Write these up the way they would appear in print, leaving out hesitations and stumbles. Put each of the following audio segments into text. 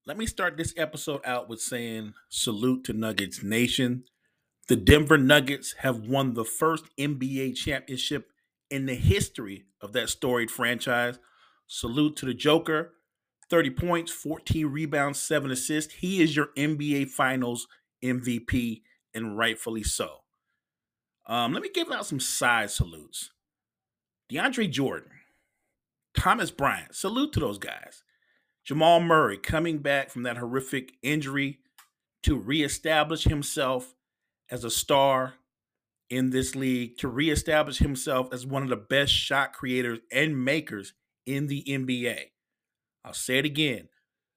Let me start this episode out with saying salute to Nuggets Nation. The Denver Nuggets have won the first NBA championship in the history of that storied franchise. Salute to the Joker. 30 points, 14 rebounds, 7 assists. He is your NBA Finals MVP, and rightfully so. Let me give out some side salutes. DeAndre Jordan, Thomas Bryant, salute to those guys. Jamal Murray coming back from that horrific injury to reestablish himself as a star in this league, to reestablish himself as one of the best shot creators and makers in the NBA. I'll say it again.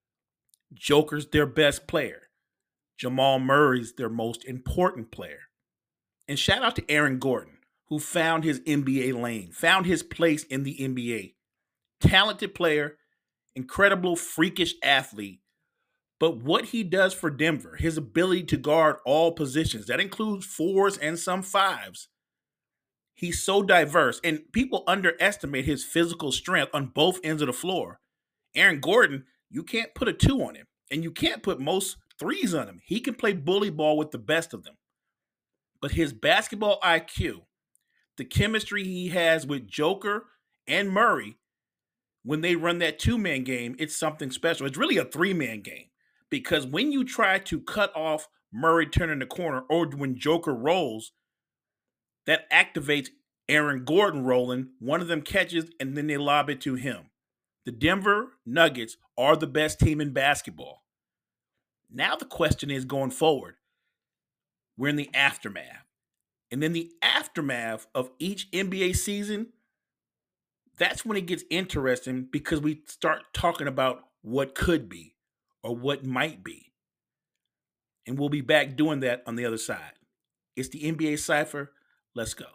Joker's their best player. Jamal Murray's their most important player. And shout out to Aaron Gordon, who found his NBA lane, found his place in the NBA. Talented player, incredible, freakish athlete. But what he does for Denver, his ability to guard all positions, that includes fours and some fives. He's so diverse, and people underestimate his physical strength on both ends of the floor. Aaron Gordon, you can't put a two on him, and you can't put most threes on him. He can play bully ball with the best of them. But his basketball IQ, the chemistry he has with Joker and Murray, when they run that two-man game, it's something special. It's really a three-man game because when you try to cut off Murray turning the corner or when Joker rolls, that activates Aaron Gordon rolling. One of them catches and then they lob it to him. The Denver Nuggets are the best team in basketball. Now the question is going forward. We're in the aftermath. And then the aftermath of each NBA season, that's when it gets interesting because we start talking about what could be or what might be. And we'll be back doing that on the other side. It's the NBA Cypher. Let's go.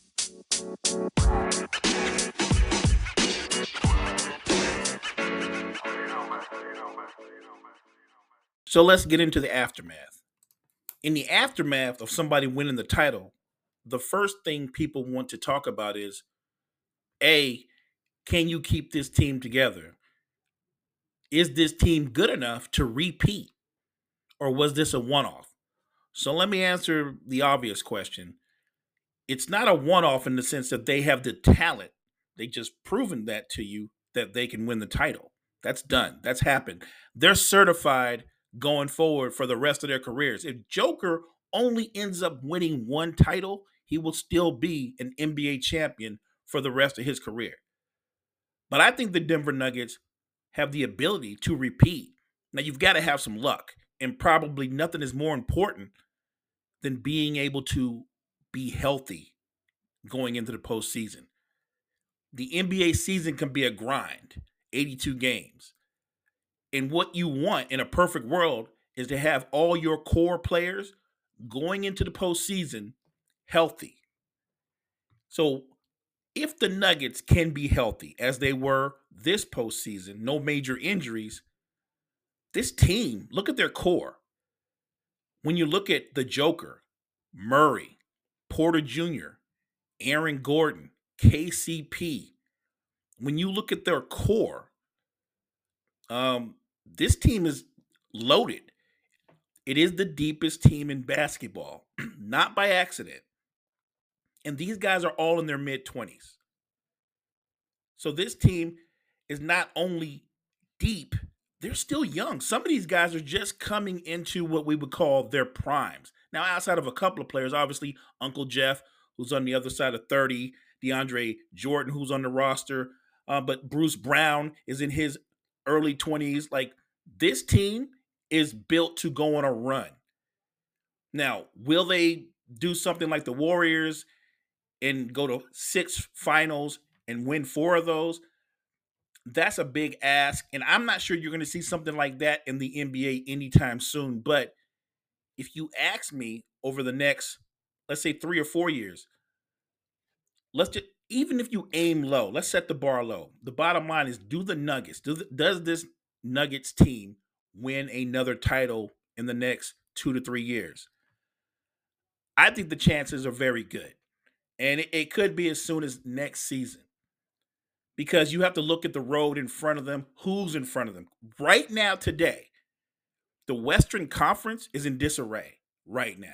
So let's get into the aftermath. In the aftermath of somebody winning the title, the first thing people want to talk about is A, can you keep this team together? Is this team good enough to repeat? Or was this a one off? So let me answer the obvious question. It's not a one off in the sense that they have the talent. They just proven that to you that they can win the title. That's done. That's happened. They're certified going forward for the rest of their careers. If Joker only ends up winning one title, he will still be an NBA champion for the rest of his career. But I think the Denver Nuggets have the ability to repeat. Now, you've got to have some luck, and probably nothing is more important than being able to be healthy going into the postseason. The NBA season can be a grind, 82 games. And what you want in a perfect world is to have all your core players going into the postseason healthy. So if the Nuggets can be healthy as they were this postseason, no major injuries, this team, look at their core. When you look at the Joker, Murray, Porter Jr., Aaron Gordon, KCP, when you look at their core, this team is loaded. It is the deepest team in basketball, not by accident. And these guys are all in their mid 20s. So this team is not only deep, they're still young. Some of these guys are just coming into what we would call their primes. Now, outside of a couple of players, obviously, Uncle Jeff, who's on the other side of 30, DeAndre Jordan, who's on the roster, but Bruce Brown is in his early 20s. Like, this team is built to go on a run. Now, will they do something like the Warriors and go to 6 finals and win 4 of those? That's a big ask. And I'm not sure you're going to see something like that in the NBA anytime soon. But if you ask me over the next, let's say 3 or 4 years, let's just, even if you aim low, let's set the bar low. The bottom line is, do the Nuggets, does this Nuggets team win another title in the next 2 to 3 years? I think the chances are very good. And it could be as soon as next season because you have to look at the road in front of them. Who's in front of them? Right now, today, The Western Conference is in disarray right now.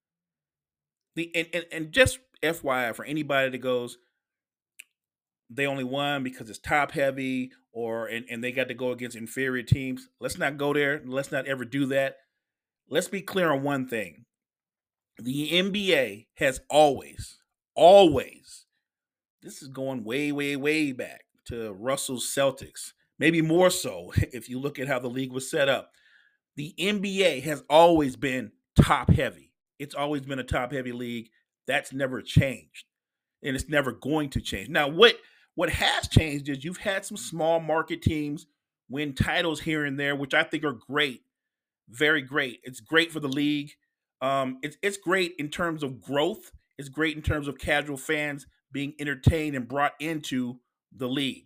And just FYI for anybody that goes, they only won because it's top heavy and they got to go against inferior teams. Let's not go there. Let's not ever do that. Let's be clear on one thing. The NBA has always, this is going way, way, way back to Russell's Celtics, maybe more so if you look at how the league was set up. The NBA has always been top heavy. It's always been a top heavy league. That's never changed. And it's never going to change. Now, what has changed is you've had some small market teams win titles here and there, which I think are great, very great. It's great for the league. It's great in terms of growth. It's great in terms of casual fans being entertained and brought into the league.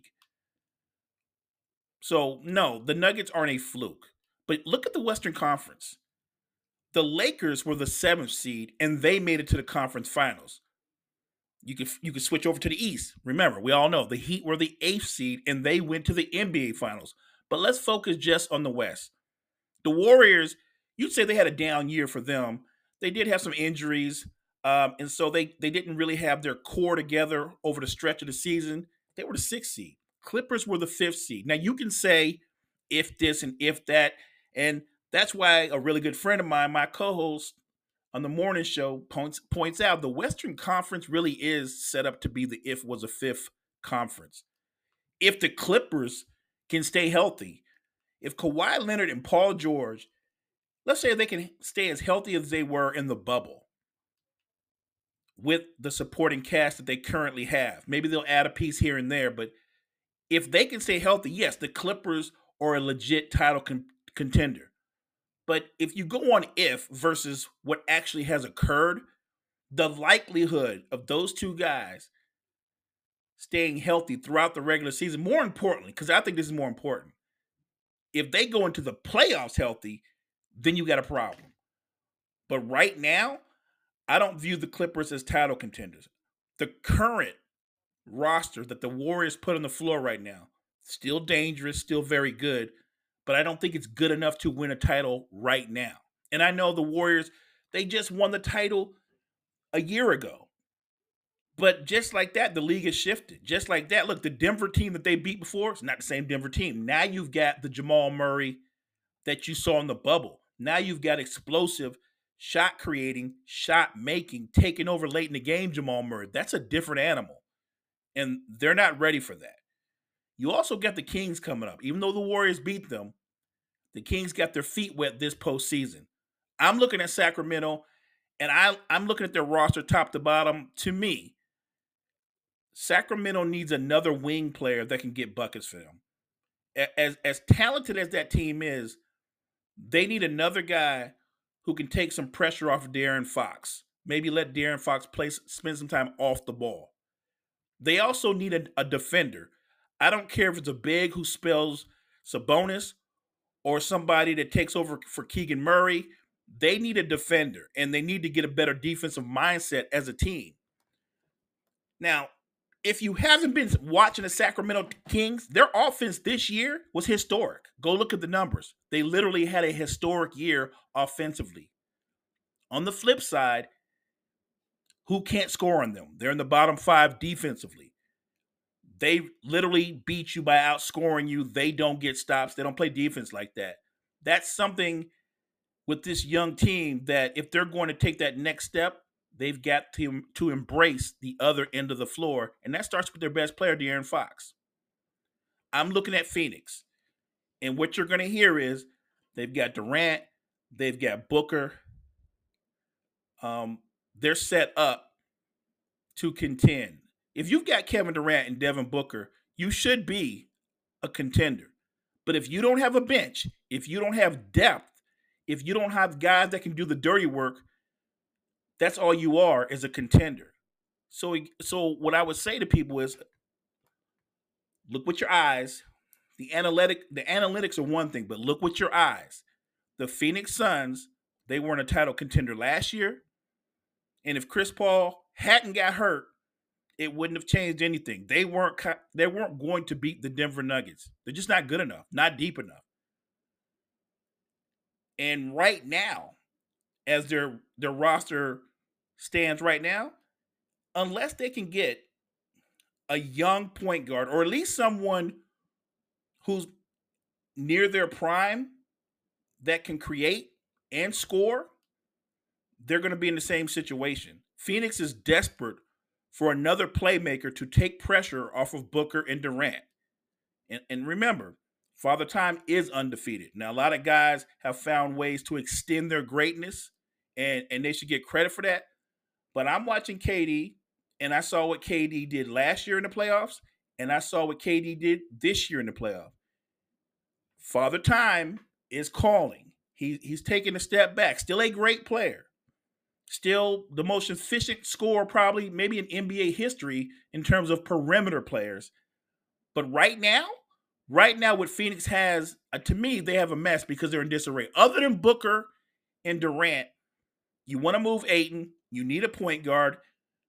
So no, the Nuggets aren't a fluke. But look at the Western Conference. The Lakers were the 7th seed, and they made it to the conference finals. You could switch over to the East. Remember, we all know the Heat were the 8th seed, and they went to the NBA finals. But let's focus just on the West. The Warriors, you'd say they had a down year for them. They did have some injuries, and so they didn't really have their core together over the stretch of the season. They were the 6th seed. Clippers were the 5th seed. Now, you can say if this and if that, and that's why a really good friend of mine, my co-host on the morning show, points out the Western Conference really is set up to be the if was a 5th conference. If the Clippers can stay healthy, if Kawhi Leonard and Paul George, let's say they can stay as healthy as they were in the bubble with the supporting cast that they currently have, maybe they'll add a piece here and there, but if they can stay healthy, yes, the Clippers are a legit title contender. But if you go on if versus what actually has occurred, the likelihood of those two guys staying healthy throughout the regular season, more importantly, because I think this is more important, if they go into the playoffs healthy, then you got a problem. But right now, I don't view the Clippers as title contenders. The current roster that the Warriors put on the floor right now, still dangerous, still very good, but I don't think it's good enough to win a title right now. And I know the Warriors, they just won the title a year ago. But just like that, the league has shifted. Just like that, look, the Denver team that they beat before, it's not the same Denver team. Now you've got the Jamal Murray that you saw in the bubble. Now you've got explosive, shot creating, shot making, taking over late in the game Jamal Murray. That's a different animal. And they're not ready for that. You also got the Kings coming up. Even though the Warriors beat them, the Kings got their feet wet this postseason. I'm looking at Sacramento, and I'm looking at their roster top to bottom. To me, Sacramento needs another wing player that can get buckets for them. As talented as that team is, they need another guy who can take some pressure off of De'Aaron Fox. Maybe let De'Aaron Fox spend some time off the ball. They also need a defender. I don't care if it's a big who spells Sabonis or somebody that takes over for Keegan Murray. They need a defender, and they need to get a better defensive mindset as a team. Now, if you haven't been watching the Sacramento Kings, their offense this year was historic. Go look at the numbers. They literally had a historic year offensively. On the flip side, who can't score on them? They're in the bottom 5 defensively. They literally beat you by outscoring you. They don't get stops. They don't play defense like that. That's something with this young team that if they're going to take that next step, they've got to embrace the other end of the floor, and that starts with their best player, De'Aaron Fox. I'm looking at Phoenix, and what you're going to hear is they've got Durant, they've got Booker. They're set up to contend. If you've got Kevin Durant and Devin Booker, you should be a contender. But if you don't have a bench, if you don't have depth, if you don't have guys that can do the dirty work, that's all you are is a contender. So what I would say to people is look with your eyes. The analytics are one thing, but look with your eyes. The Phoenix Suns, they weren't a title contender last year. And if Chris Paul hadn't got hurt, it wouldn't have changed anything. They weren't going to beat the Denver Nuggets. They're just not good enough, not deep enough. And right now, as their roster stands right now, unless they can get a young point guard or at least someone who's near their prime that can create and score, they're going to be in the same situation. Phoenix is desperate for another playmaker to take pressure off of Booker and Durant. And remember, Father Time is undefeated. Now, a lot of guys have found ways to extend their greatness, and they should get credit for that. But I'm watching KD, and I saw what KD did last year in the playoffs, and I saw what KD did this year in the playoffs. Father Time is calling. He's taking a step back. Still a great player. Still the most efficient scorer probably maybe in NBA history in terms of perimeter players. But right now, what Phoenix has, to me, they have a mess because they're in disarray. Other than Booker and Durant, you want to move Ayton. You need a point guard.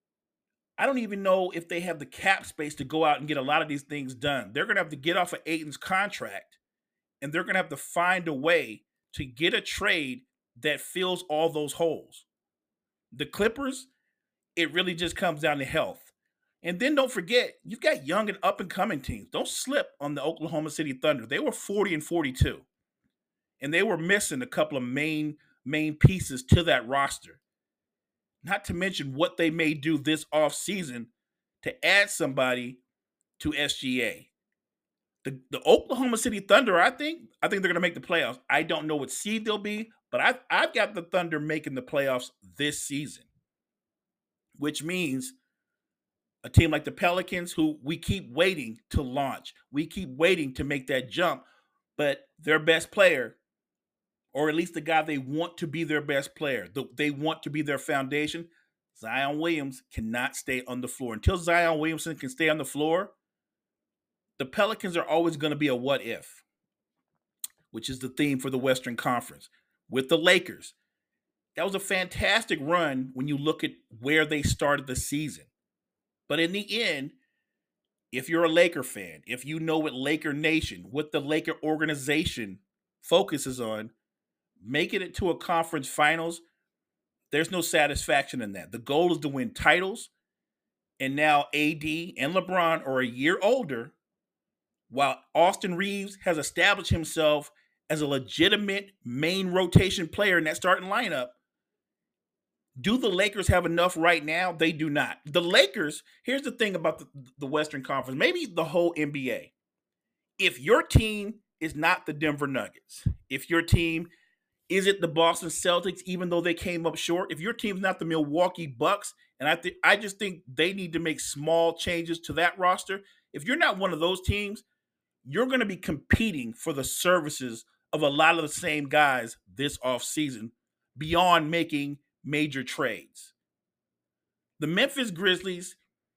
I don't even know if they have the cap space to go out and get a lot of these things done. They're going to have to get off of Ayton's contract, and they're going to have to find a way to get a trade that fills all those holes. The Clippers, it really just comes down to health. And then don't forget, you've got young and up and coming teams. Don't slip on the Oklahoma City Thunder. They were 40-42, and they were missing a couple of main pieces to that roster. Not to mention what they may do this offseason to add somebody to SGA. The Oklahoma City Thunder, I think they're going to make the playoffs. I don't know what seed they'll be, but I've got the Thunder making the playoffs this season, which means a team like the Pelicans, who we keep waiting to launch, we keep waiting to make that jump, but their best player, or at least the guy they want to be their best player, they want to be their foundation, Zion Williams, cannot stay on the floor. Until Zion Williamson can stay on the floor, the Pelicans are always going to be a what if, which is the theme for the Western Conference. With the Lakers, that was a fantastic run when you look at where they started the season. But in the end, if you're a Laker fan, if you know what Laker Nation, what the Laker organization focuses on, making it to a conference finals, there's no satisfaction in that. The goal is to win titles, and now AD and LeBron are a year older, while Austin Reeves has established himself as a legitimate main rotation player in that starting lineup. Do the Lakers have enough right now? They do not. The Lakers, here's the thing about the Western Conference, maybe the whole NBA. If your team is not the Denver Nuggets, if your team isn't the Boston Celtics, even though they came up short, if your team's not the Milwaukee Bucks, and I just think they need to make small changes to that roster. If you're not one of those teams, you're going to be competing for the services of a lot of the same guys this offseason beyond making major trades. The Memphis Grizzlies,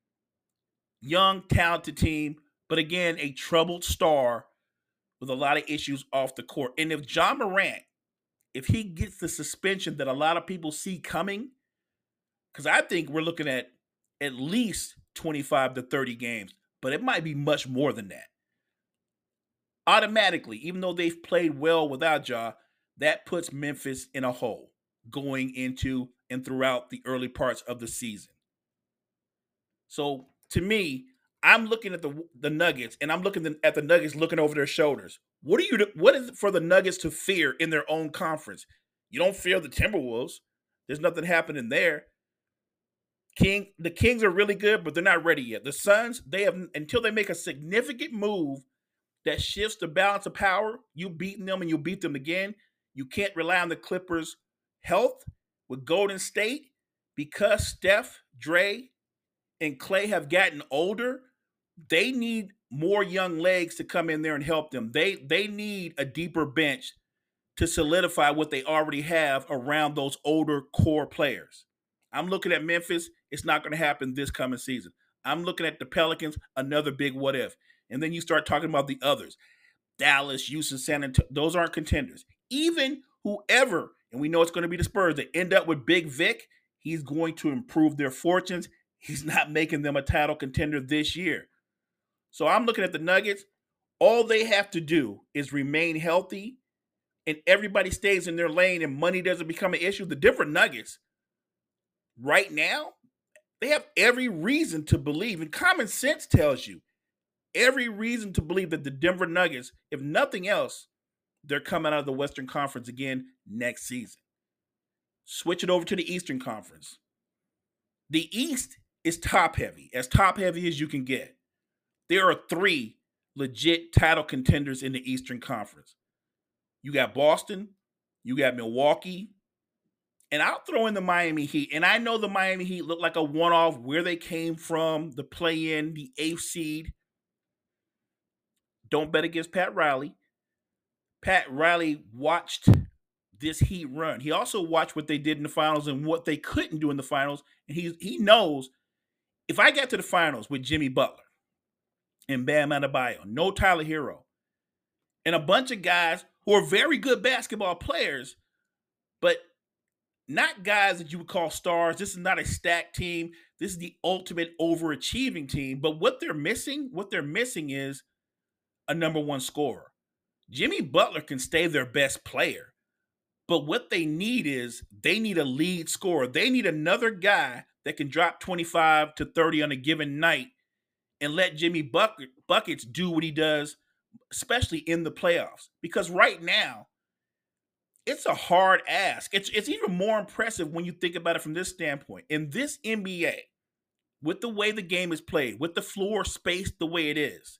young, talented team, but again, a troubled star with a lot of issues off the court. And if Ja Morant, if he gets the suspension that a lot of people see coming, because I think we're looking at least 25 to 30 games, but it might be much more than that. Automatically, even though they've played well without Ja, that puts Memphis in a hole going into and throughout the early parts of the season. So to me, I'm looking at the Nuggets, and I'm looking at the Nuggets looking over their shoulders. What is it for the Nuggets to fear in their own conference? You don't fear the Timberwolves. There's nothing happening there. The Kings are really good, but they're not ready yet. The Suns, they have until they make a significant move that shifts the balance of power. You beating them and you beat them again. You can't rely on the Clippers' health with Golden State because Steph, Dre, and Clay have gotten older. They need more young legs to come in there and help them. They need a deeper bench to solidify what they already have around those older core players. I'm looking at Memphis. It's not going to happen this coming season. I'm looking at the Pelicans, another big what if. And then you start talking about the others. Dallas, Houston, San Antonio. Those aren't contenders. Even whoever, and we know it's going to be the Spurs, that end up with Big Vic, he's going to improve their fortunes. He's not making them a title contender this year. So I'm looking at the Nuggets. All they have to do is remain healthy, and everybody stays in their lane and money doesn't become an issue, the Denver Nuggets right now, they have every reason to believe, and common sense tells you every reason to believe that the Denver Nuggets, if nothing else, they're coming out of the Western Conference again next season. Switch it over to the Eastern Conference. The East is top heavy as you can get. There are 3 legit title contenders in the Eastern Conference. You got Boston, you got Milwaukee, and I'll throw in the Miami Heat. And I know the Miami Heat look like a one-off where they came from, the play-in, the 8th seed. Don't bet against Pat Riley. Pat Riley watched this Heat run. He also watched what they did in the finals and what they couldn't do in the finals. And he knows if I get to the finals with Jimmy Butler and Bam Adebayo, no Tyler Hero, and a bunch of guys who are very good basketball players, but not guys that you would call stars. This is not a stacked team. This is the ultimate overachieving team. But what they're missing is a number 1 scorer. Jimmy Butler can stay their best player. But what they need is they need a lead scorer. They need another guy that can drop 25 to 30 on a given night and let Jimmy Buckets do what he does, especially in the playoffs. Because right now, it's a hard ask. It's even more impressive when you think about it from this standpoint. In this NBA, with the way the game is played, with the floor spaced the way it is,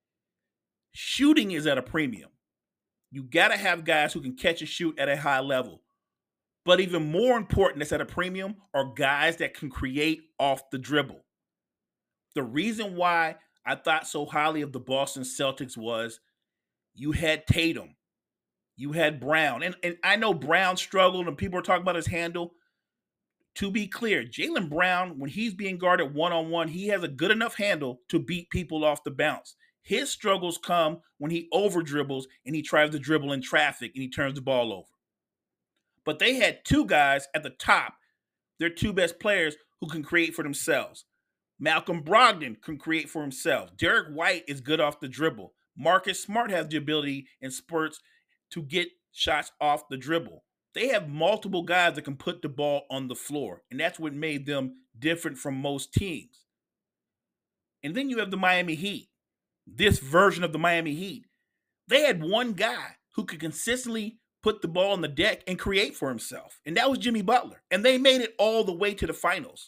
shooting is at a premium. You got to have guys who can catch and shoot at a high level. But even more important that's at a premium are guys that can create off the dribble. The reason why I thought so highly of the Boston Celtics was you had Tatum, you had Brown. And I know Brown struggled and people are talking about his handle. To be clear, Jaylen Brown, when he's being guarded one-on-one, he has a good enough handle to beat people off the bounce. His struggles come when he over dribbles and he tries to dribble in traffic and he turns the ball over. But they had 2 guys at the top, their 2 best players, who can create for themselves. Malcolm Brogdon can create for himself. Derek White is good off the dribble. Marcus Smart has the ability in spurts to get shots off the dribble. They have multiple guys that can put the ball on the floor, and that's what made them different from most teams. And then you have the Miami Heat. This version of the Miami Heat. They had 1 guy who could consistently put the ball on the deck and create for himself, and that was Jimmy Butler. And they made it all the way to the finals.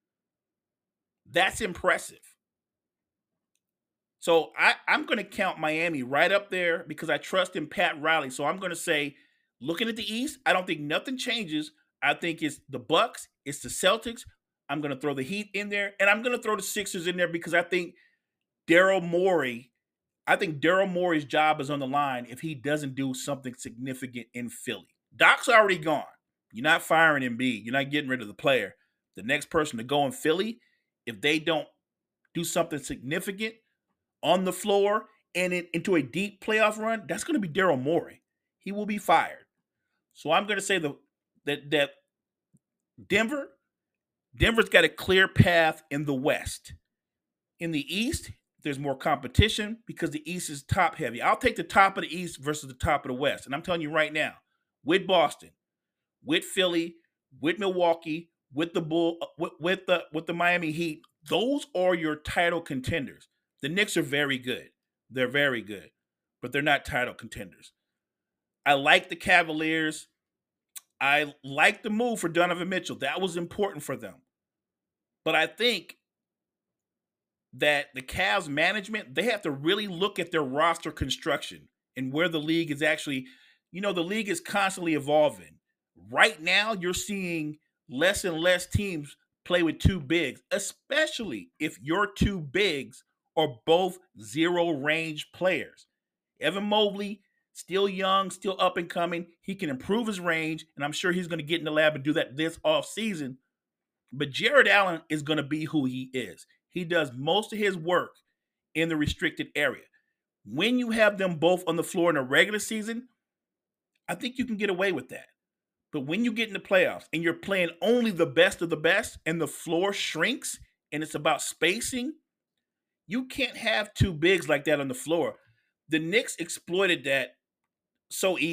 That's impressive. So I'm going to count Miami right up there because I trust in Pat Riley. So I'm going to say, looking at the East, I don't think nothing changes. I think it's the Bucks, it's the Celtics. I'm going to throw the Heat in there, and I'm going to throw the Sixers in there because I think Daryl Morey's job is on the line if he doesn't do something significant in Philly. Doc's already gone. You're not firing Embiid. You're not getting rid of the player. The next person to go in Philly, if they don't do something significant on the floor and into a deep playoff run, that's going to be Daryl Morey. He will be fired. So I'm going to say that Denver's got a clear path in the West. In the East, there's more competition because the East is top heavy. I'll take the top of the East versus the top of the West. And I'm telling you right now, with Boston, with Philly, with Milwaukee, with the Miami Heat, those are your title contenders. The Knicks are very good. They're very good, but they're not title contenders. I like the Cavaliers. I like the move for Donovan Mitchell. That was important for them. But I think that the Cavs management, they have to really look at their roster construction and where the league is actually, the league is constantly evolving. Right now, you're seeing less and less teams play with 2 bigs, especially if your 2 bigs are both zero-range players. Evan Mobley, still young, still up and coming. He can improve his range, and I'm sure he's going to get in the lab and do that this offseason. But Jared Allen is going to be who he is. He does most of his work in the restricted area. When you have them both on the floor in a regular season, I think you can get away with that. But when you get in the playoffs and you're playing only the best of the best and the floor shrinks and it's about spacing, you can't have 2 bigs like that on the floor. The Knicks exploited that so easy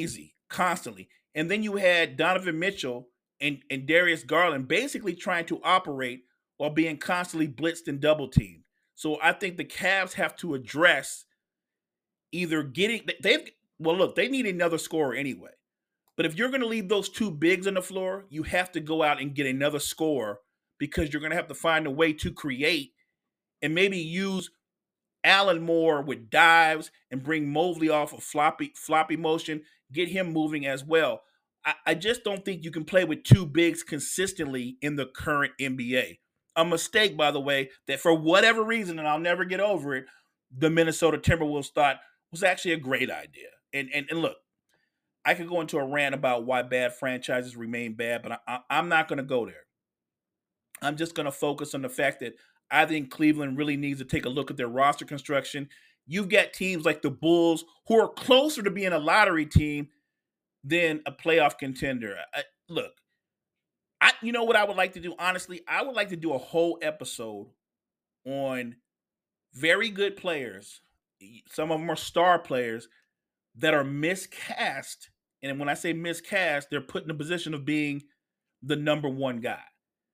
constantly. And then you had Donovan Mitchell and Darius Garland basically trying to operate while being constantly blitzed and double teamed. So I think the Cavs have to address either getting they've well look, they need another scorer anyway. But if you're going to leave those two bigs on the floor, you have to go out and get another scorer because you're going to have to find a way to create and maybe use Allen Moore with dives and bring Mobley off of floppy motion, get him moving as well. I just don't think you can play with two bigs consistently in the current NBA. A mistake, by the way, that for whatever reason, and I'll never get over it, the Minnesota Timberwolves thought was actually a great idea. And look, I could go into a rant about why bad franchises remain bad, but I'm not going to go there. I'm just going to focus on the fact that I think Cleveland really needs to take a look at their roster construction. You've got teams like the Bulls who are closer to being a lottery team than a playoff contender. Look, you know what I would like to do? Honestly, I would like to do a whole episode on very good players. Some of them are star players that are miscast. And when I say miscast, they're put in a position of being the number one guy.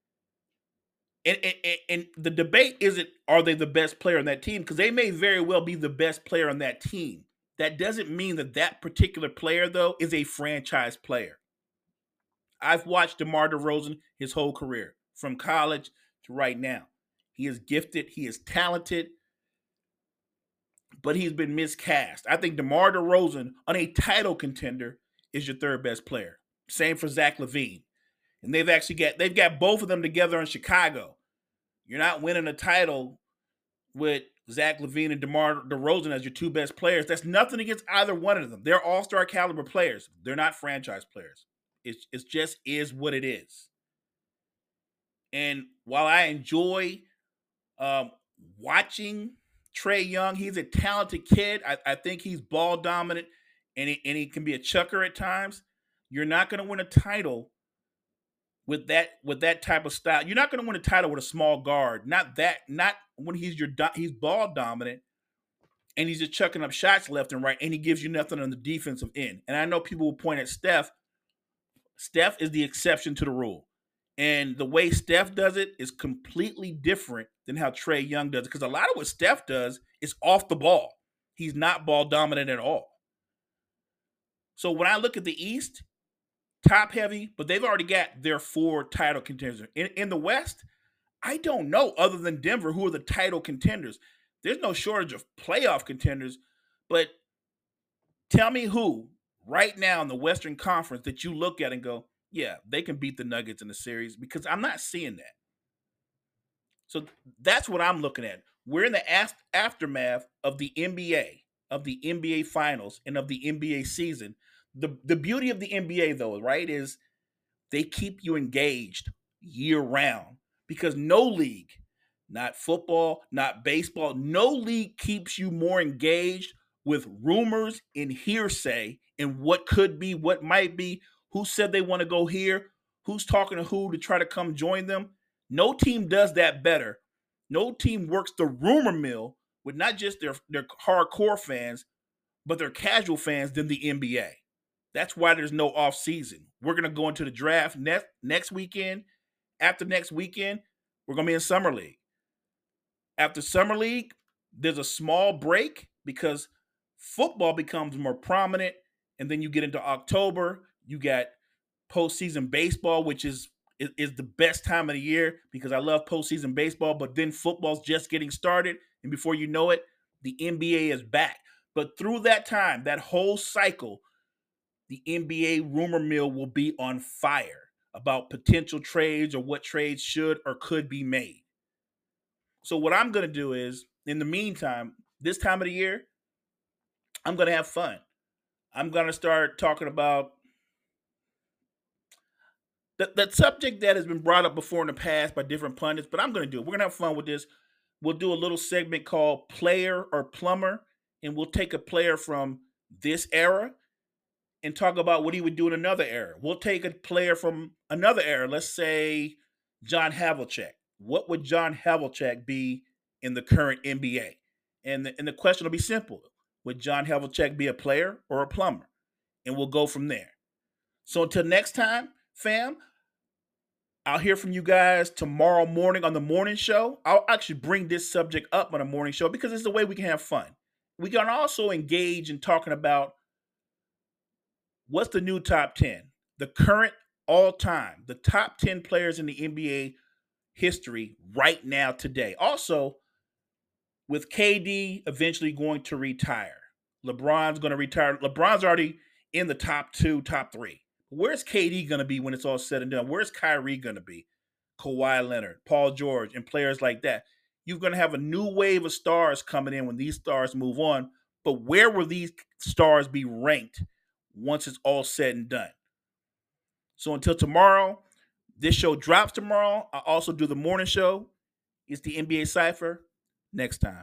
And the debate isn't are they the best player on that team, because they may very well be the best player on that team. That doesn't mean that that particular player, though, is a franchise player. I've watched DeMar DeRozan his whole career, from college to right now. He is gifted, he is talented, but he's been miscast. I think DeMar DeRozan on a title contender is your third best player. Same for Zach LaVine. And they've got both of them together in Chicago. You're not winning a title with Zach LaVine and DeMar DeRozan as your two best players. That's nothing against either one of them. They're all-star caliber players. They're not franchise players. It just is what it is. And while I enjoy watching Trae Young, he's a talented kid. I think he's ball dominant, and he can be a chucker at times. You're not going to win a title with that type of style. You're not going to win a title with a small guard. Not when he's ball dominant and he's just chucking up shots left and right, and he gives you nothing on the defensive end. And I know people will point at Steph. Steph is the exception to the rule. And the way Steph does it is completely different than how Trae Young does it. Because a lot of what Steph does is off the ball. He's not ball dominant at all. So when I look at the East, top heavy, but they've already got their 4 title contenders. In the West, I don't know, other than Denver, who are the title contenders. There's no shortage of playoff contenders, but tell me who right now in the Western Conference that you look at and go, yeah, they can beat the Nuggets in the series, because I'm not seeing that. So that's what I'm looking at. We're in the aftermath of the NBA Finals, and of the NBA season. The beauty of the NBA, though, right, is they keep you engaged year round, because no league, not football, not baseball, no league keeps you more engaged with rumors and hearsay and what could be, what might be, who said they want to go here, who's talking to who to try to come join them. No team does that better. No team works the rumor mill with not just their hardcore fans, but their casual fans than the NBA. That's why there's no off season. We're going to go into the draft next weekend. After next weekend, we're going to be in Summer League. After Summer League, there's a small break because football becomes more prominent. And then you get into October, you got postseason baseball, which is the best time of the year, because I love postseason baseball. But then football's just getting started. And before you know it, the NBA is back. But through that time, that whole cycle, the NBA rumor mill will be on fire about potential trades or what trades should or could be made. So what I'm going to do is, in the meantime, this time of the year, I'm going to have fun. I'm going to start talking about that subject that has been brought up before in the past by different pundits, but I'm going to do it. We're going to have fun with this. We'll do a little segment called Player or Plumber, and we'll take a player from this era and talk about what he would do in another era. We'll take a player from another era. Let's say John Havlicek. What would John Havlicek be in the current NBA? And the question will be simple. Would John Havlicek be a player or a plumber? and we'll go from there. So until next time, fam, I'll hear from you guys tomorrow morning on the morning show. I'll actually bring this subject up on the morning show because it's the way we can have fun. We can also engage in talking about what's the new top 10, the current all time, the top 10 players in the NBA history right now today. Also, with KD eventually going to retire, LeBron's going to retire. LeBron's already in the top 2, top 3. Where's KD going to be when it's all said and done? Where's Kyrie going to be? Kawhi Leonard, Paul George, and players like that. You're going to have a new wave of stars coming in when these stars move on. But where will these stars be ranked once it's all said and done? So until tomorrow, this show drops tomorrow. I also do the morning show. It's the NBA Cypher. Next time.